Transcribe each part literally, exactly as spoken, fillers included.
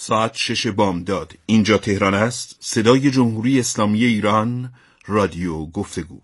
ساعت شش بامداد. اینجا تهران است. صدای جمهوری اسلامی ایران، رادیو گفتگو.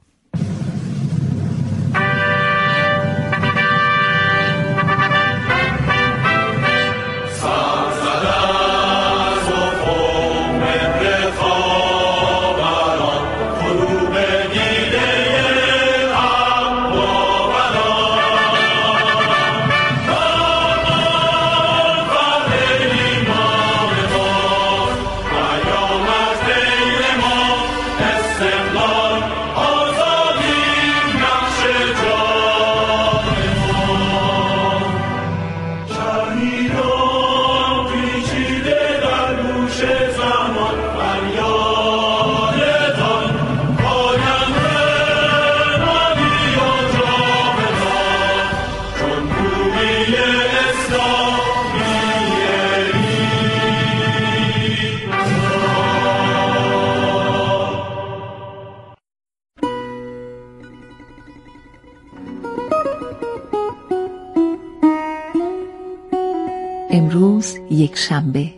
امروز یک شنبه.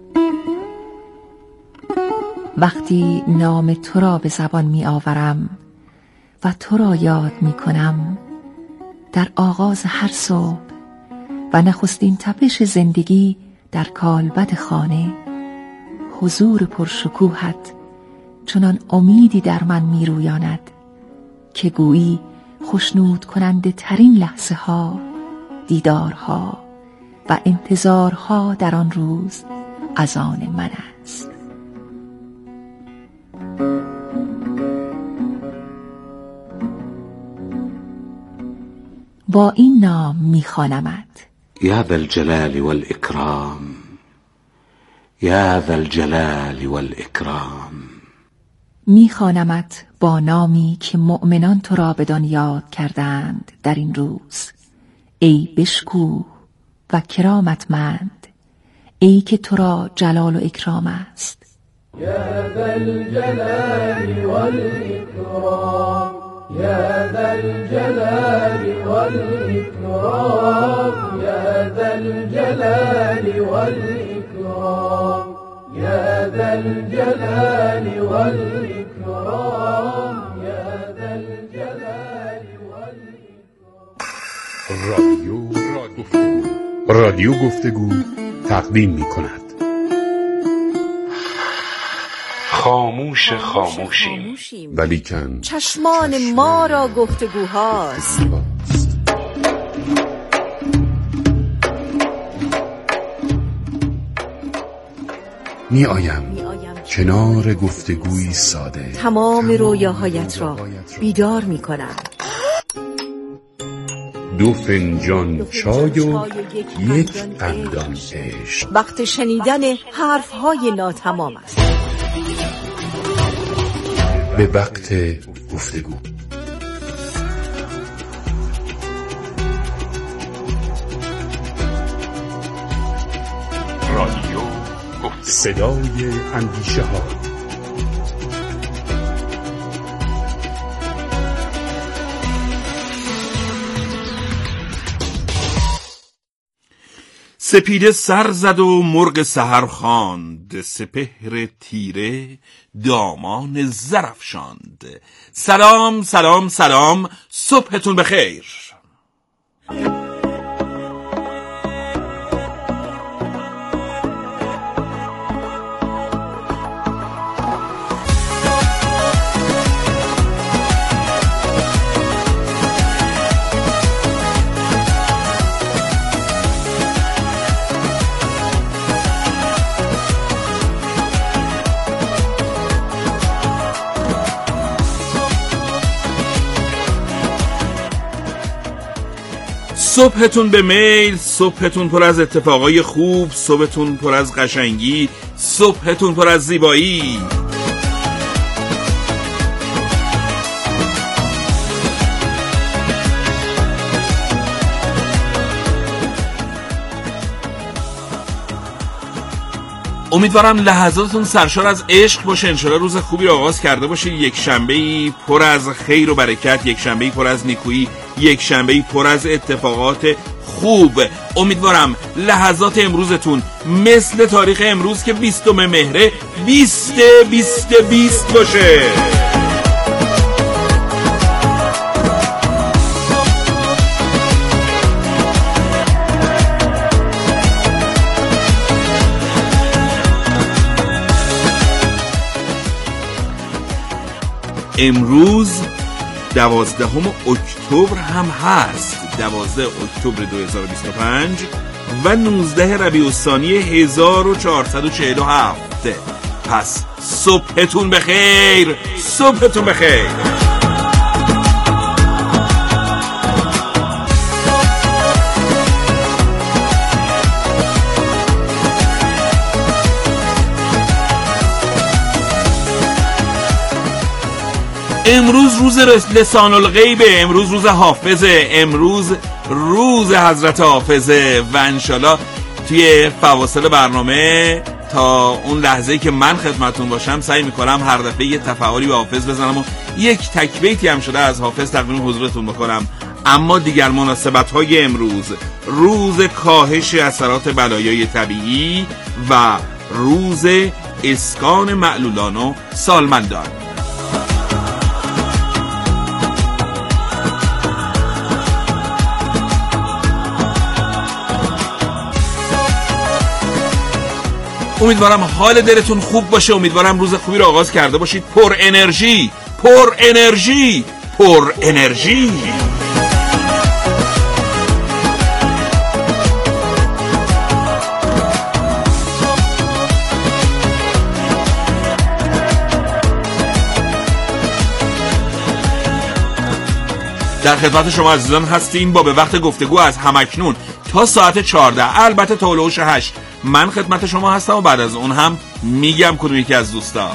وقتی نام تو را به زبان می آورم و تو را یاد می کنم، در آغاز هر صبح و نخستین تپش زندگی در کالبد خانه، حضور پرشکوهت چنان امیدی در من می رویاند که گویی خوشنود کننده ترین لحظه ها، دیدارها و انتظارها در آن روز از آن من است. با این نام می‌خوانمت: یا ذا الجلال والاکرام، یا ذا الجلال والاکرام. می‌خوانمت با نامی که مؤمنان تو را بدان یاد کردند در این روز. ای بشکوه و کرامتمند، ای که تو را جلال و اکرام است. یا ذا الجلال والاکرام، یا ذا الجلال والاکرام، یا ذا الجلال والاکرام، یا ذا الجلال والاکرام، یا ذا الجلال والاکرام. رادیو گفتگو رادیو گفتگو تقدیم می کند خاموش خاموشیم ولیکن چشمان ما را گفتگوهاست. می آیم کنار گفتگوی ساده، تمام رویاهایت را بیدار می کنم. دو فنجان چای و یک قندان عشق. وقت شنیدن حرفهای ناتمام است. به وقت گفتگو. رادیو گفتگو، صدای اندیشه ها. سپیده سر زد و مرغ سحر خواند، سپهر تیره دامان زرافشاند. سلام سلام سلام، صبحتون بخیر. صبحتون به میل، صبحتون پر از اتفاقای خوب، صبحتون پر از قشنگی، صبحتون پر از زیبایی. امیدوارم لحظاتتون سرشار از عشق باشه. انشالله روز خوبی رو آغاز کرده باشه. یک شنبه‌ای پر از خیر و برکت، یک شنبه‌ای پر از نیکویی، یک شنبه‌ای پر از اتفاقات خوب. امیدوارم لحظات امروزتون مثل تاریخ امروز که بیستم مهره بیست بیست بیست باشه. امروز دوازدهم اکتبر هم هست، دوازده اکتبر دو هزار و بیست و پنج و نوزده ربیع الثانی هزار و چهارصد و چهل و هفت. پس صبحتون بخیر، صبحتون بخیر. امروز روز لسان الغیبه، امروز روز حافظه، امروز روز حضرت حافظه و انشالله توی فواصل برنامه تا اون لحظه‌ای که من خدمتون باشم سعی میکنم هر دفعه یه تفعالی به حافظ بزنم و یک تک بیتی هم شده از حافظ تقدیم حضورتون بکنم. اما دیگر مناسبت‌های امروز، روز کاهش اثرات بلایای طبیعی و روز اسکان معلولان و سالمندان. امیدوارم حال دلتون خوب باشه، امیدوارم روز خوبی رو آغاز کرده باشید. پر انرژی، پر انرژی، پر انرژی. در خدمت شما عزیزان هستیم با به وقت گفتگو از همکنون تا ساعت چهارده، البته تا هلوش هشت من خدمت شما هستم و بعد از اون هم میگم کدوم یکی از دوستان.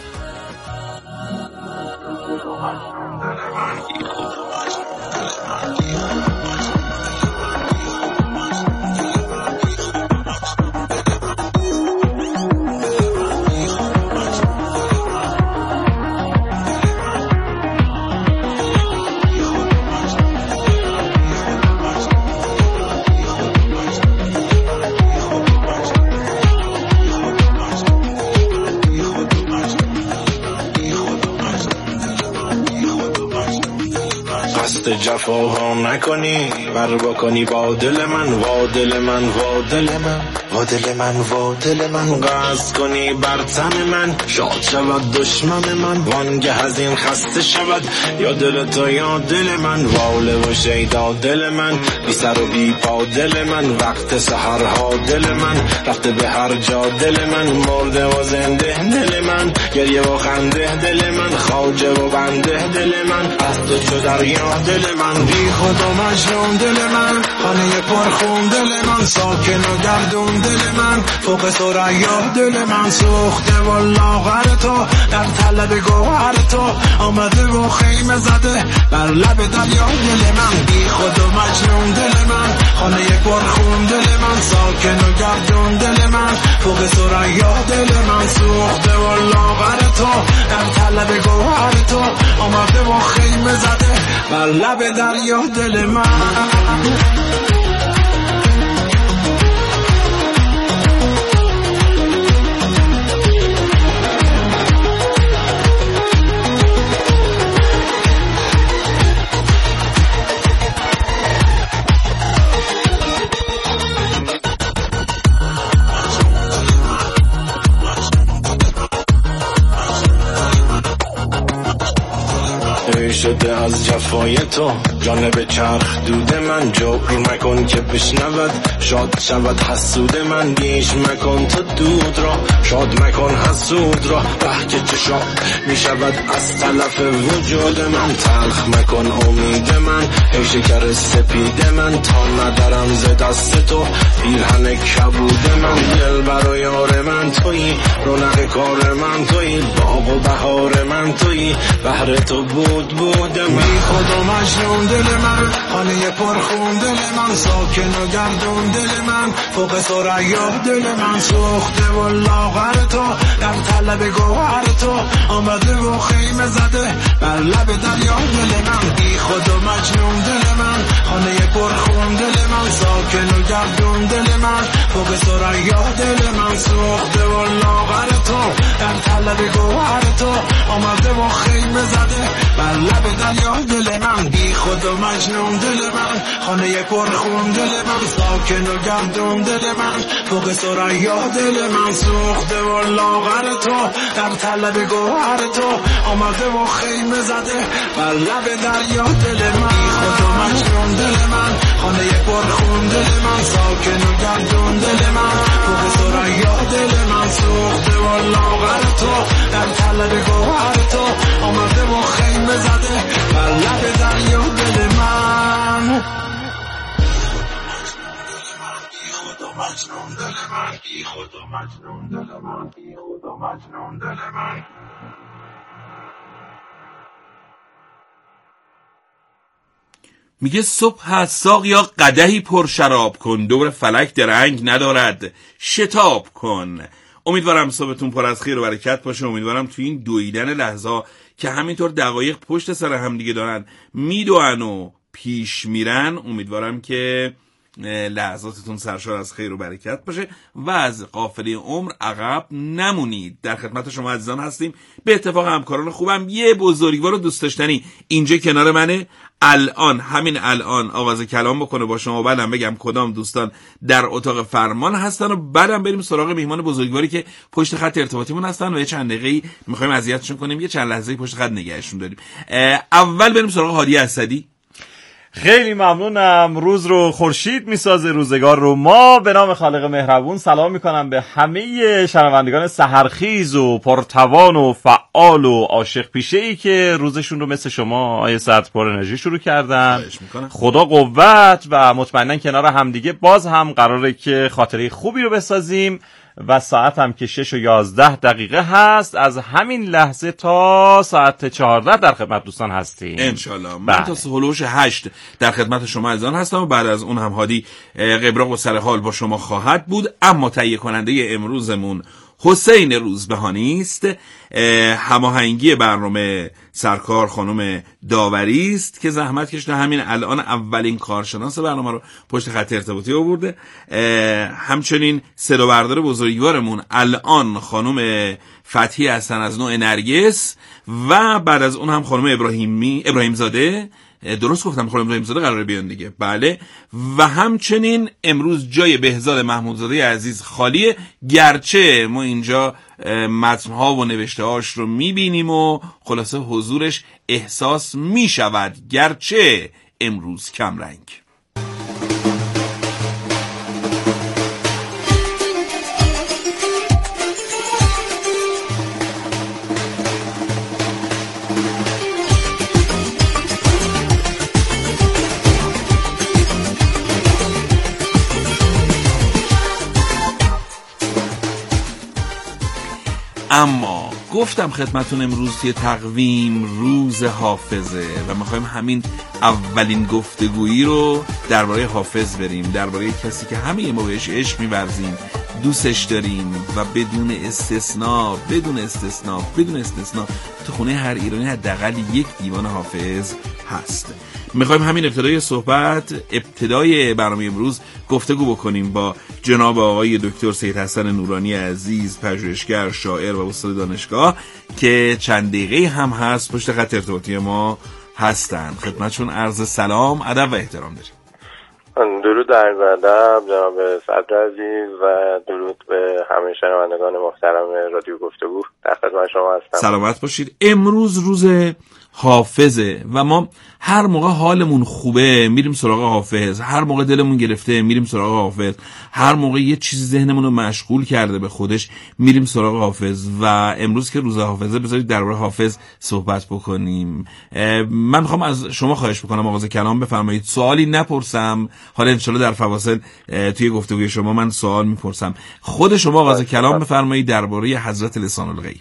جفاها نکنی بر بکنی با دل من، وا دل من، وا دل من، وا دل من، وا دل من، قصد کنی بر تن من، شاد شود دشمن من، وانگه از این خسته شود یا دل تو یا دل من، واله و شیدا دل من، بی سر و بی پا دل من، وقت سحرها دل من، رفته به هر جا دل من، مرده و زنده دل من، گریه و خنده دل من، خواجه و بنده دل من، از تو چو دریا دل من، بی خود و مجنون دل من، خانه پرخون دل من، ساکن و گردون دل من، فوق ثریا دل من، سوخته و لاغر تو در طلب گوهر تو، آمده و خیمه زده بر لب دریا دل من، بی خود و مجنون دل من، خانه پرخون دل من، ساکن و گردون دل من، فوق ثریا دل من، سوخته و لاغر تو در طلب گوهر تو، آمده و خیمه زده بر لب دریا دل من. شده از جفای تو جانب چرخ دود من، جبر مکن که بشنود شاد شود حسود من، بیش مکن تو دود را شاد مکن حسود را، ره که چشا می شود از تلف وجود من، تلخ مکن امید من ای شکر سپید من، تا ندارم ز دست تو پیرهن کبود من، دل بر و یار من تویی رونق سر کار من تویی، باغ و بهار من تویی، بهر تو بود بود من. بی خود و مجنون دل من، خانه پرخون دل من، ساکن و گردون دل من، فوق ثریا دل من، سوخته و لاغر تو در طلب گوهر تو، آمده و خیمه زده بر لب دریا دل من. بی خود و مجنون دل من، خانه پرخون دل من، ساکن و گردون دل من، فوق ثریا دل من، سوخته و لاغر تو در طلب گوهر تو، آمده و خیمه زده بر لب دریا دل من. بی خود و مجنون دل من، خانه پرخون دل من، ساکن و گردون دل من، فوق ثریا دل من، سوخته و لاغر تو در طلب گوهر تو، آمده و خیمه زده بر لب دریا دل من. بی خود و مجنون دل من، خانه پرخون دل من، ساکن و گردون دل من، فوق ثریا دل من، سوخته و لاغر تو در طلب گوهر تو، آمده و خیمه زده بر لب دریا دل من. بی خود و مجنون دل من، بی خود و مجنون دل من، بی خود و مجنون دل من. میگه صبح از ساق یا قدحی پر شراب کن، دور فلک درنگ ندارد شتاب کن. امیدوارم صبحتون پر از خیر و برکت باشه. امیدوارم تو این دویدن لحظه که همینطور دقایق پشت سر هم دیگه دارن میدوئن و پیش میرن، امیدوارم که لحظاتتون سرشار از خیر و برکت باشه و از قافله عمر عقب نمونید. در خدمت شما عزیزان هستیم. به اتفاق همکاران خوبم یه بزرگوار و دوست داشتنی اینجا کنار منه. الان همین الان آغاز کلام بکنه با شما، بعدم بگم کدام دوستان در اتاق فرمان هستن و بعدم بریم سراغ میهمان بزرگواری که پشت خط ارتباطیمون هستن و یه چند دقیقه‌ای می‌خوایم اذیتشون کنیم، یه چند لحظه‌ای پشت خط نگهشون داریم. اول بریم سراغ هادی اسدی. خیلی ممنونم. روز رو خورشید میسازه، روزگار رو ما. به نام خالق مهربون سلام میکنم به همه شنوندگان سحرخیز و پرتوان و فعال و عاشق پیشه ای که روزشون رو مثل شما آیه ساعت پر انرژی شروع کردن. خدا قوت و مطمئنا کنار همدیگه باز هم قراره که خاطره خوبی رو بسازیم و ساعت هم که شش و یازده دقیقه هست. از همین لحظه تا ساعت چهارده در خدمت دوستان هستیم انشالله. من تا هلوش هشت در خدمت شما عزیزان هستم و بعد از اون هم هادی قبراق و سر حال با شما خواهد بود. اما تهیه کننده امروزمون حسین روزبهانی است. هماهنگی برنامه سرکار خانم داوری است که زحمت کشیده همین الان اولین کارشناس برنامه رو پشت خط ارتباطی آورده. همچنین صدا بردار بزرگوارمون الان خانم فتحی هستن از نوع نرگس و بعد از اون هم خانم ابراهیمی ابراهیم زاده. درست گفتم خانم ابراهیم زاده قراره بیان دیگه؟ بله. و همچنین امروز جای بهزاد محمودزاده عزیز خالیه، گرچه ما اینجا متنها و نوشته‌هاش رو میبینیم و خلاصه حضورش احساس میشود، گرچه امروز کم رنگ. اما گفتم خدمتون امروز توی تقویم روز حافظه و میخوایم همین اولین گفتگویی رو درباره حافظ بریم، درباره کسی که همه ما بهش عشق می‌ورزیم، دوستش داریم و بدون استثناء بدون استثناء بدون استثناء تو خونه هر ایرانی حداقل یک دیوان حافظ هست. میخوایم همین ابتدای صحبت، ابتدای برنامه امروز گفتگو بکنیم با جناب آقای دکتر سید حسن نورانی عزیز، پژوهشگر، شاعر و استاد دانشگاه که چند دقیقه هم هست پشت خط ارتباطی ما هستن. خدمتشون عرض سلام، ادب و احترام داریم. درود در ادب جناب صدر عزیز و درود به همه شنوندگان محترم رادیو گفتگو. در خدمت شما هستم. سلامت باشید. امروز روز حافظه و ما هر موقع حالمون خوبه میریم سراغ حافظ، هر موقع دلمون گرفته میریم سراغ حافظ، هر موقع یه چیزی ذهنمون رو مشغول کرده به خودش میریم سراغ حافظ. و امروز که روز حافظه بذارید درباره حافظ صحبت بکنیم. من میخوام از شما خواهش بکنم آغاز کلام بفرمایید، سوالی نپرسم، حالا انشالله در فواصل توی گفتگوی شما من سوال میپرسم. خود شما آغاز کلام بفرمایید درباره حضرت لسان الغیب.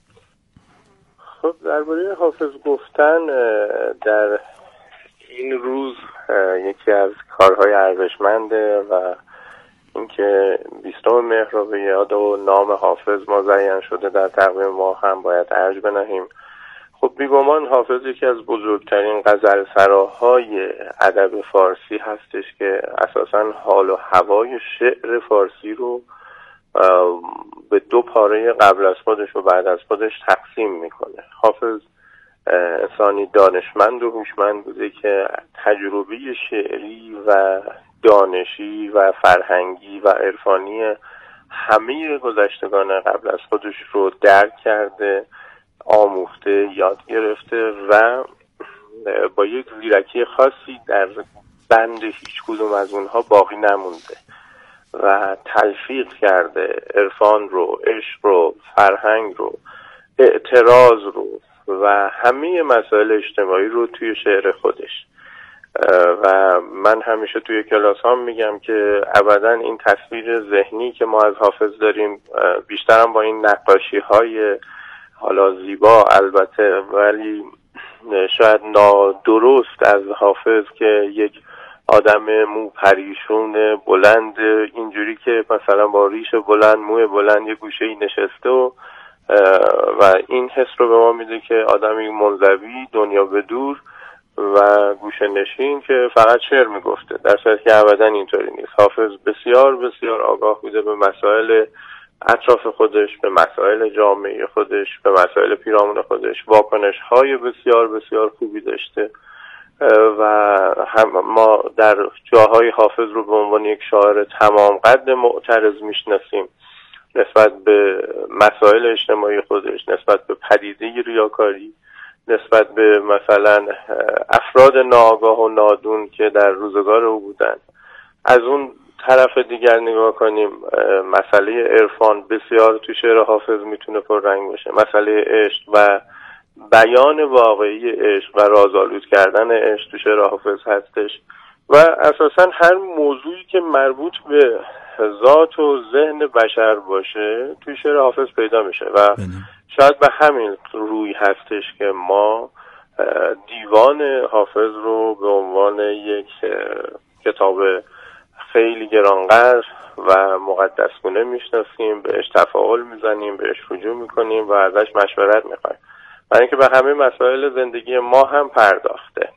خب درباره حافظ گفتن در این روز یکی از کارهای ارزشمنده و اینکه بیستم مهر رو به یاد و نام حافظ مزین شده در تقویم ما هم باید ارج بنهیم. خب بیگمان حافظ یکی از بزرگترین غزلسراهای ادب فارسی هستش که اساساً حال و هوای شعر فارسی رو به دو پاره قبل از خودش و بعد از خودش تقسیم میکنه. حافظ انسانی دانشمند و هوشمند بوده که تجربه شعری و دانشی و فرهنگی و عرفانی همه گذشتگان قبل از خودش رو درک کرده، آموخته، یاد گرفته و با یک زیرکی خاصی در بند هیچ کدوم از اونها باقی نمونده و تلفیق کرده عرفان رو، عشق رو، فرهنگ رو، اعتراض رو و همه مسائل اجتماعی رو توی شعر خودش. و من همیشه توی کلاس هم میگم که ابدا این تصویر ذهنی که ما از حافظ داریم بیشترم با این نقاشی های حالا زیبا البته ولی شاید نادرست از حافظ که یک آدم مو پریشون بلند اینجوری که مثلا با ریش بلند، موی بلند، یه گوشه‌ای نشسته و و این حس رو به ما میده که آدمی منزوی، دنیا به دور و گوشه نشین که فقط شعر میگفته، در صورتی که ابدا اینطوری نیست. حافظ بسیار بسیار آگاه بوده به مسائل اطراف خودش، به مسائل جامعه خودش، به مسائل پیرامون خودش، واکنش‌های بسیار بسیار خوبی داشته و هم ما در جاهای حافظ رو به عنوان یک شاعر تمام قد معترض میشناسیم نسبت به مسائل اجتماعی خودش، نسبت به پدیده ریاکاری، نسبت به مثلا افراد ناآگاه و نادون که در روزگار او بودن. از اون طرف دیگر نگاه کنیم مسئله عرفان بسیار تو شعر حافظ میتونه پررنگ باشه، مسئله عشق و بیان واقعی عشق و رازآلود کردن عشق تو شعر حافظ هستش و اساسا هر موضوعی که مربوط به ذات و ذهن بشر باشه توی شعر حافظ پیدا میشه و شاید به همین روی هستش که ما دیوان حافظ رو به عنوان یک کتاب خیلی گرانقدر و مقدسگونه میشناسیم، بهش تفاعل میزنیم، بهش رجوع میکنیم و ازش مشورت میخوایم، برای اینکه به همه مسائل زندگی ما هم پرداخته.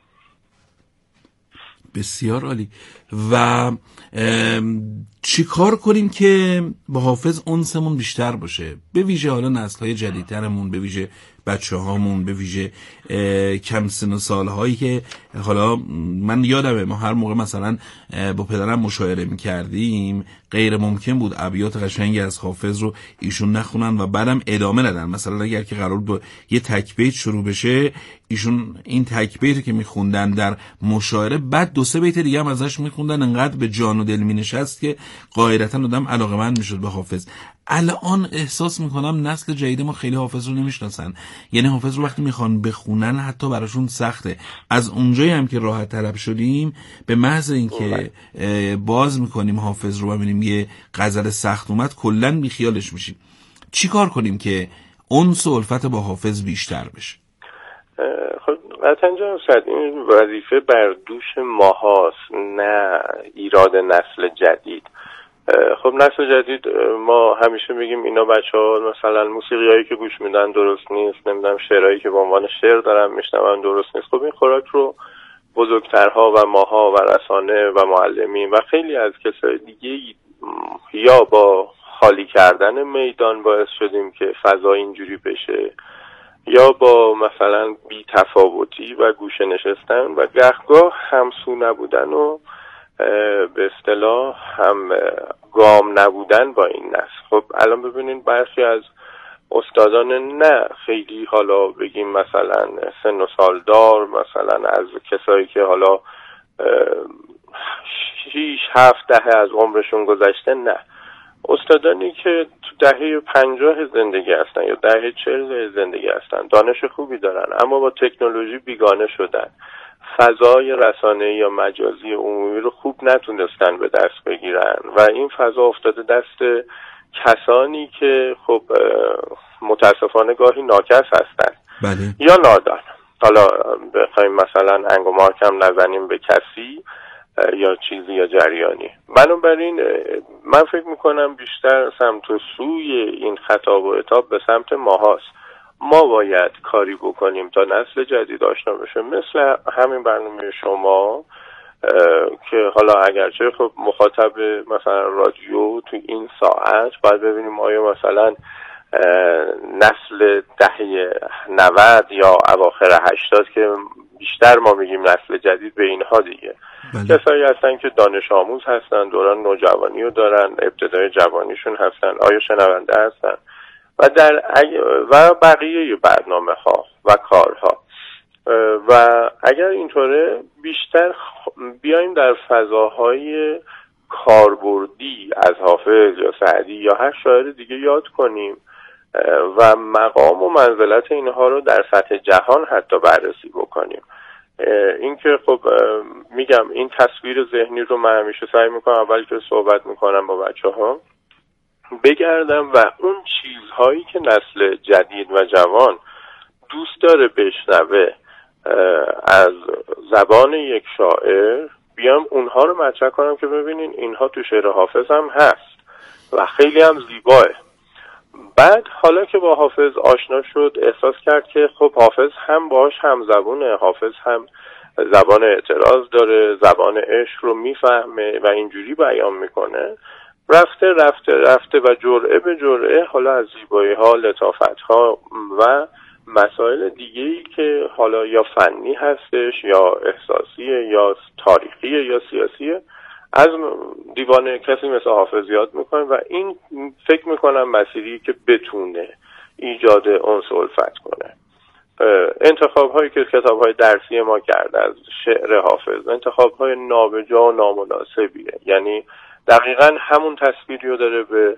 بسیار عالی. و چی کار کنیم که با حافظ انسمون بیشتر باشه، به ویژه حالا نسل‌های جدیدترمون، به ویژه بچه‌هامون، به ویژه کم سن و سال‌هایی که حالا من یادمه ما هر موقع مثلا با پدرم مشاوره می‌کردیم غیر ممکن بود ابیات قشنگی از حافظ رو ایشون نخونن و بعدم ادامه ندن. مثلا اگر که قرار بود یه تک بیت شروع بشه ایشون این تک بیتی که می‌خوندن در مشاوره بعد دو سه بیت دیگه هم ازش می‌خوندن، انقدر به جان و دل می‌نشست که قاعدتاً آدم علاقه‌مند می‌شد به حافظ. الان احساس میکنم نسل جدید ما خیلی حافظ رو نمیشناسن، یعنی حافظ رو وقتی میخوان بخونن حتی براشون سخته. از اونجایی هم که راحت طلب شدیم به محض اینکه باز میکنیم حافظ رو ببینیم یه غزل سخت اومد کلن بیخیالش میشیم. چی کار کنیم که انس و الفت با حافظ بیشتر بشه؟ خب قطعا جناب سعد این وظیفه بر دوش ماهاست، نه ایراد نسل جدید. خب نسل جدید ما همیشه میگیم اینا بچه‌ها مثلا موسیقیایی که گوش میدن درست نیست، نمیدونم شعرهایی که به عنوان شعر دارن میشنون درست نیست. خب این خوراک رو بزرگترها و ماها و رسانه و معلمین و خیلی از کسای دیگه یا با خالی کردن میدان باعث شدیم که فضا اینجوری بشه، یا با مثلا بی تفاوتی و گوشه نشستن و گهگاه همسو نبودن و به اصطلاح هم گام نبودن با این نسل. خب الان ببینین برخی از استادان نه خیلی حالا بگیم مثلا سن و سالدار، مثلا از کسایی که حالا شیش هفت دهه از عمرشون گذشته، نه، استادانی که تو دهه پنجاه زندگی هستن یا دهه چهل زندگی هستن، دانش خوبی دارن اما با تکنولوژی بیگانه شدن، فضای رسانه‌ای یا مجازی عمومی رو خوب نتونستن به دست بگیرن و این فضا افتاده دست کسانی که خب متاسفانه گاهی ناکس هستن بله. یا نادان. حالا بخوایم مثلا انگ و مارک هم نزنیم به کسی یا چیزی یا جریانی. بنابراین من فکر میکنم بیشتر سمت و سوی این خطاب و عتاب به سمت ما هاست. ما باید کاری بکنیم تا نسل جدید آشنا بشه، مثل همین برنامه شما که حالا اگرچه خب مخاطب مثلا رادیو تو این ساعت باید ببینیم آیا مثلا نسل دهه نود یا اواخر هشتاد که بیشتر ما میگیم نسل جدید به اینها دیگه، بله. کسایی هستن که دانش آموز هستن، دوران نوجوانی رو دارن، ابتدای جوانیشون هستن، آیا شنونده هستن و در و بقیه برنامه ها و کارها. و اگر اینطوره بیشتر بیایم در فضاهای کاربردی از حافظ یا سعدی یا هر شاعر دیگه یاد کنیم و مقام و منزلت اینها رو در سطح جهان حتی بررسی بکنیم. این که خب میگم این تصویر ذهنی رو من همیشه سعی میکنم اول که صحبت میکنم با بچه ها بگردم و اون چیزهایی که نسل جدید و جوان دوست داره بشنوه از زبان یک شاعر بیام اونها رو مطرح کنم که ببینین اینها تو شعر حافظ هم هست و خیلی هم زیباه. بعد حالا که با حافظ آشنا شد احساس کرد که خب حافظ هم باهاش هم زبونه، حافظ هم زبان اعتراض داره، زبان عشق رو میفهمه و اینجوری بیان میکنه. رفته رفته رفته و جرعه به جرعه حالا از زیبایی ها، لطافت ها و مسائل دیگه‌ای که حالا یا فنی هستش یا احساسیه یا تاریخیه یا سیاسیه از دیوان کسی مثل حافظ یاد میکنه و این فکر میکنم مسیری که بتونه ایجاد انس و الفت کنه. انتخاب هایی که کتاب های درسی ما کرده از شعر حافظ انتخاب های نابجا و نامناسبیه، یعنی دقیقاً همون تصویری رو داره به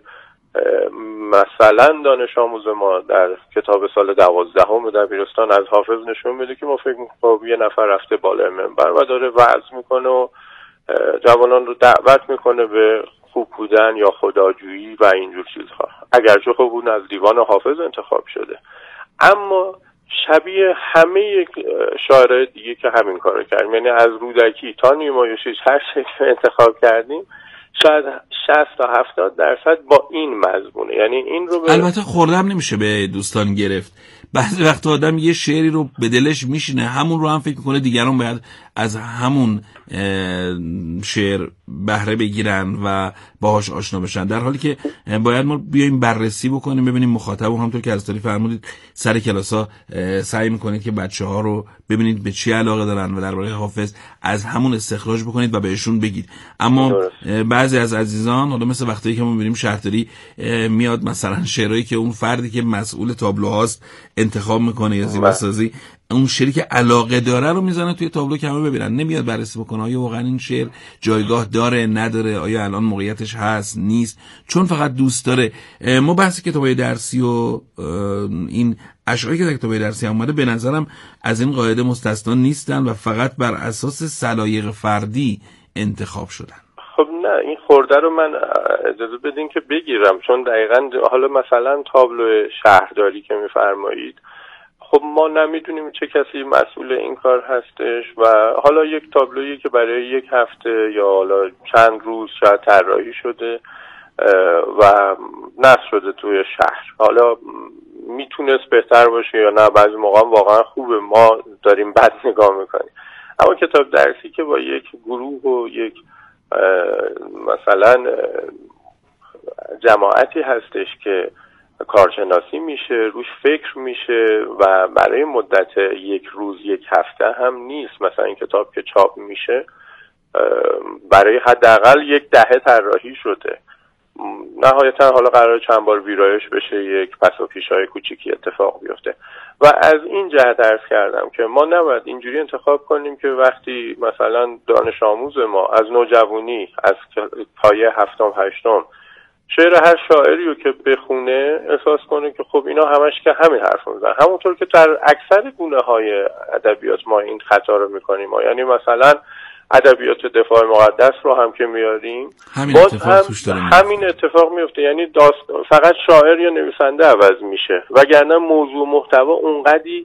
مثلا دانش آموز ما در کتاب سال دوازدهم دبیرستان از حافظ نشون میده که ما فکر میکنم یه نفر رفته بالای منبر و داره وعظ میکنه و جوانان رو دعوت میکنه به خوب بودن یا خداجویی و اینجور چیزها، اگرچه خب اون از دیوان حافظ انتخاب شده، اما شبیه همه شاعرای دیگه که همین کارو کردیم، یعنی از رودکی تا نیمایشیش هر شکل انتخاب کردیم شاید شصت تا هفتاد درصد با این مضمونه. یعنی این رو به... البته خوردم نمیشه به دوستان گرفت. بعضی وقت آدم یه شعری رو به دلش میشینه همون رو هم فکر میکنه دیگران باید از همون شعر بهره بگیرن و باهاش آشنا بشن، در حالی که باید ما بیایم بررسی بکنیم ببینیم مخاطب و همونطور که ارسطویی فرمودید سر کلاسا سعی میکنید که بچه‌ها رو ببینید به چی علاقه دارن و درباره حافظ از همون استخراج بکنید و بهشون بگید. اما بعضی از عزیزان حالا مثل وقتی که ما میبینیم شهرداری میاد مثلا شعرهایی که اون فردی که مسئول تابلوهاست انتخاب میکنه یا زیباسازی اون شعری که علاقه داره رو میزنه توی تابلو که همه ببینن، نمیاد بررسی بکنه آیا واقعا این شعر جایگاه داره نداره، آیا الان موقعیتش هست نیست، چون فقط دوست داره. ما بحث کتابای درسی و این اشعاری که در کتابای درسی اومده به نظرم از این قاعده مستثنا نیستن و فقط بر اساس سلایق فردی انتخاب شدن. خب نه، این خورده رو من اجازه بدین که بگیرم، چون دقیقاً حالا مثلا تابلو شهرداری که میفرمایید خب ما نمیدونیم چه کسی مسئول این کار هستش و حالا یک تابلویی که برای یک هفته یا حالا چند روز شاید طراحی شده و نصب شده توی شهر، حالا میتونست بهتر باشه یا نه، بعضی موقع واقعا خوبه، ما داریم بد نگاه میکنیم. اما کتاب درسی که با یک گروه و یک مثلا جماعتی هستش که کارشناسی میشه، روش فکر میشه و برای مدت یک روز یک هفته هم نیست. مثلا این کتاب که چاپ میشه برای حداقل یک دهه طراحی شده نهایتا حالا قرار چند بار ویرایش بشه، یک پس و پیش‌های کوچیکی اتفاق بیفته. و از این جهت عرض کردم که ما نباید اینجوری انتخاب کنیم که وقتی مثلا دانش آموز ما از نوجوانی، از پایه هفتم هشتم شعر هر شاعری رو که بخونه احساس کنه که خب اینا همش که همین حرف میزنن، همونطور که در اکثر گونه‌های ادبیات ما این خطا رو میکنیم. یعنی مثلا ادبیات دفاع مقدس رو هم که میاریم همین باز اتفاق هم توش داره همین اتفاق میفته. یعنی داست... فقط شاعر یا نویسنده عوض میشه، وگرنه موضوع محتوا اونقدی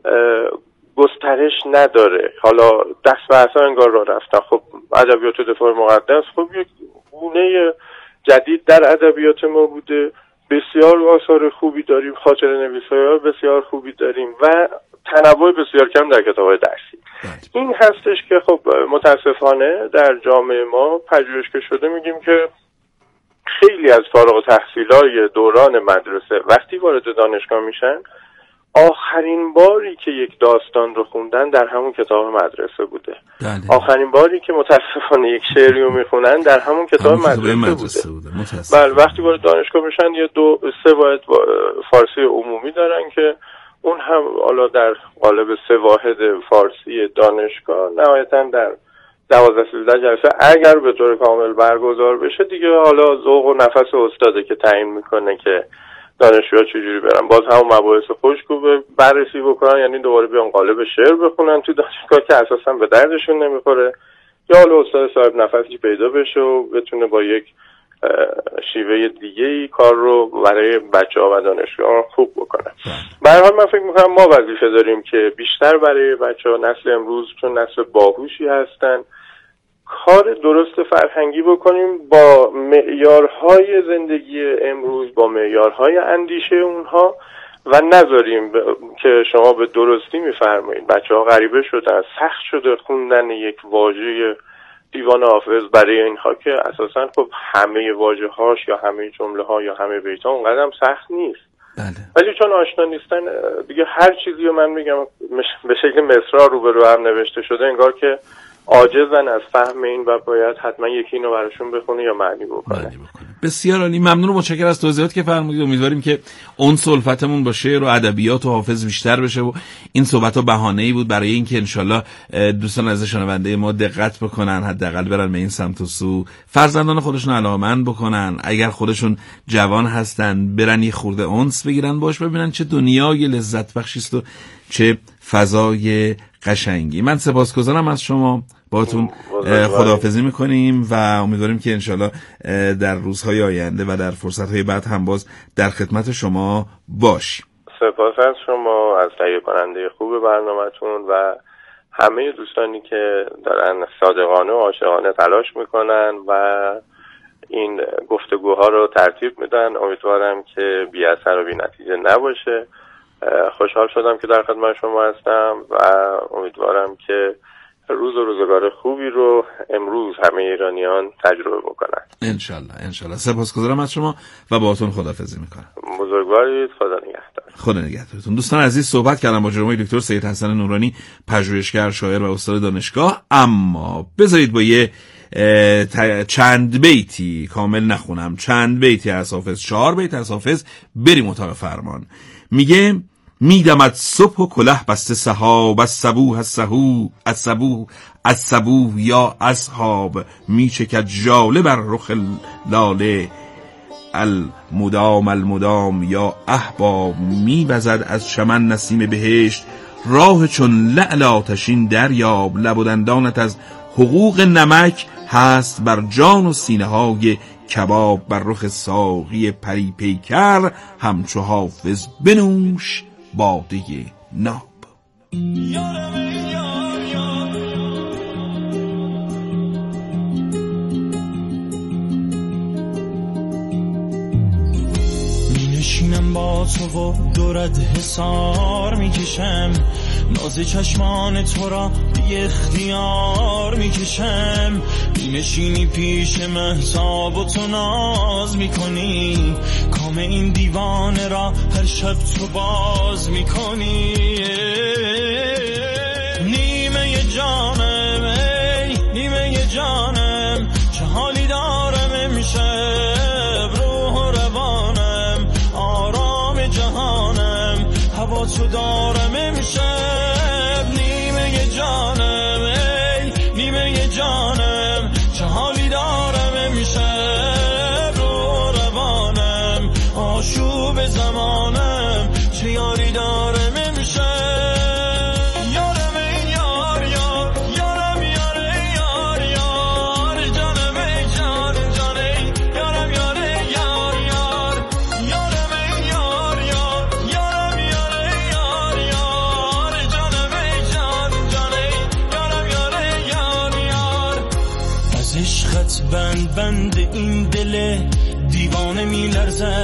گسترش نداره. حالا دست به عصا انگار راه رفتن. خب ادبیات دفاع مقدس خب یک گونه جدید در ادبیات ما بوده، بسیار آثار خوبی داریم، خاطره نویس‌های بسیار خوبی داریم و تنوع بسیار کم در کتاب‌های درسی. این هستش که خب متاسفانه در جامعه ما پژوهشگاه شده میگیم که خیلی از فارغ التحصیلای دوران مدرسه وقتی وارد دانشگاه میشن آخرین باری که یک داستان رو خوندن در همون کتاب مدرسه بوده. داده. آخرین باری که متاسفانه یک شعری رو میخونن در همون کتاب مدرسه, مدرسه بوده, بوده. بله وقتی وارد دانشگاه میشن یه دو سه واحد فارسی عمومی دارن که اون هم حالا در قالب سه واحد فارسی دانشگاه نهایتاً در دوازده سیزده جلسه اگر به طور کامل برگزار بشه دیگه حالا ذوق و نفس استاده که تعیین میکنه که دانشجوها چجوری برن. باز همون مباحث خشکو بررسی بکنن، یعنی دوباره بیان قالب شعر بخونن تو دانشگاه که اساسا به دردشون نمیخوره، یا حالا استاد صاحب نفسی پیدا بشه و بتونه با یک شیوه دیگه‌ای کار رو برای بچه‌ها و دانشجویان خوب بکنه. به هر حال من فکر می‌کنم ما وظیفه داریم که بیشتر برای بچه‌ها، نسل امروز چون نسل باهوشی هستن، کار درست فرهنگی بکنیم با معیارهای زندگی امروز، با معیارهای اندیشه اونها و نذاریم که شما به درستی می‌فرمایید بچه‌ها غریبه شدن، سخت شده خوندن یک واژه دیوان حافظ برای اینها که اساساً خب همه واژه‌هاش یا همه جمله‌ها یا همه بیت‌ها اونقدر هم سخت نیست. بله. ولی چون آشنا نیستن دیگه هر چیزی رو من میگم به شکل مصرع روبرو هم نوشته شده، انگار که عاجزن از فهم این و باید حتما یکی اینو براشون بخونه یا معنی بکنه. معنی بکنه. بسیار عالی، ممنون و متشکرم از توضیحاتی که فرمودید. امیدواریم که اون سلفتمون با شعر و ادبیات و حافظ بیشتر بشه و این صحبت‌ها بهانه‌ای بود برای اینکه انشالله دوستان از شنونده ما دقت بکنن، حداقل برن به این سمت و سو، فرزندان خودشون علاقه‌مند بکنن، اگر خودشون جوان هستن برن یه خورده انس بگیرن باش، ببینن چه دنیای لذت بخشی است و چه فضای قشنگی. من سپاسگزارم از شما، باهاتون خداحافظی میکنیم و امیدواریم که انشالله در روزهای آینده و در فرصتهای بعد هم باز در خدمت شما باشیم. سپاس از شما، از تهیه کننده خوب برنامه‌تون و همه دوستانی که دارن صادقانه و عاشقانه تلاش میکنن و این گفتگوها رو ترتیب میدن. امیدوارم که بی اثر و بی نتیجه نباشه. خوشحال شدم که در خدمت شما هستم و امیدوارم که روز و روزگار خوبی رو امروز همه ایرانیان تجربه بکنن. انشالله انشالله. سپاسگزارم از شما و باهاتون خداحافظی میکنم. بزرگوارید. خدا نگهدار. خدا نگهدارتون. دوستان عزیز، صحبت کردم با جناب دکتر سید حسن نورانی، پژوهشگر، شاعر و استاد دانشگاه. اما بذارید با یه چند بیتی کامل نخونم، چند بیتی از حافظ، چهار بیت از حافظ بریم اتاق فرمان. میگه میدمد صبح و کله بسته سحاب، از صبوح از سحو از صبوح از صبوح یا اصحاب، میچکد ژاله بر رخ لاله، المدام المدام یا احباب، میوزد از چمن نسیم بهشت، راه چون لعل آتشین دریاب، لب و دندانت از حقوق نمک، هست بر جان و سینه های کباب، بر رخ ساقی پری پیکر، همچو حافظ بنوش باده ناب. می نشینم با تو و دورت حسار میکشم، ناز چشمان تو را بی اختیار میکشم، می نشینی پیش مهتاب و تو ناز میکنی، کام این دیوانه را هر شب تو باز میکنی. نیمه جانم ای نیمه جانم، چه حالی دارم امشب، تو دارم امشب، نیمه جانم ای نیمه جانم، چه حالی دارم امشب رو روانم، آشوب زمانم چه یاری دارم امشب. بند بند این دل دیوانه می لرزد،